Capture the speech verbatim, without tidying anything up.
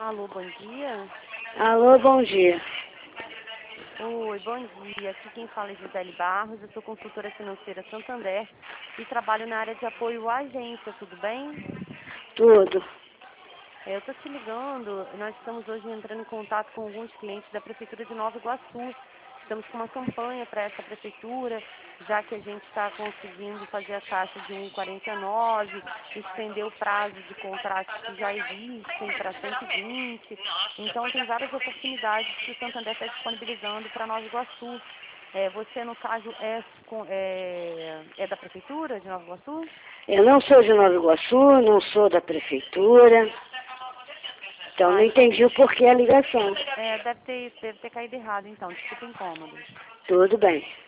Alô, bom dia. Alô, bom dia. Oi, bom dia. Aqui quem fala é Gisele Barros, eu sou consultora financeira Santander e trabalho na área de apoio à agência, tudo bem? Tudo. É, eu estou te ligando, nós estamos hoje entrando em contato com alguns clientes da Prefeitura de Nova Iguaçu. Estamos com uma campanha para essa prefeitura, já que a gente está conseguindo fazer a taxa de um vírgula quarenta e nove, estender o prazo de contratos que já existem para cento e vinte. Então, tem várias oportunidades que o Santander está disponibilizando para Nova Iguaçu. É, você, no caso, é, com- é, é da prefeitura de Nova Iguaçu? Eu não sou de Nova Iguaçu, não sou da prefeitura. Então não Ah, então, entendi o porquê a ligação. é, deve ter, deve ter caído errado, então. Desculpa o incômodo. Tudo bem.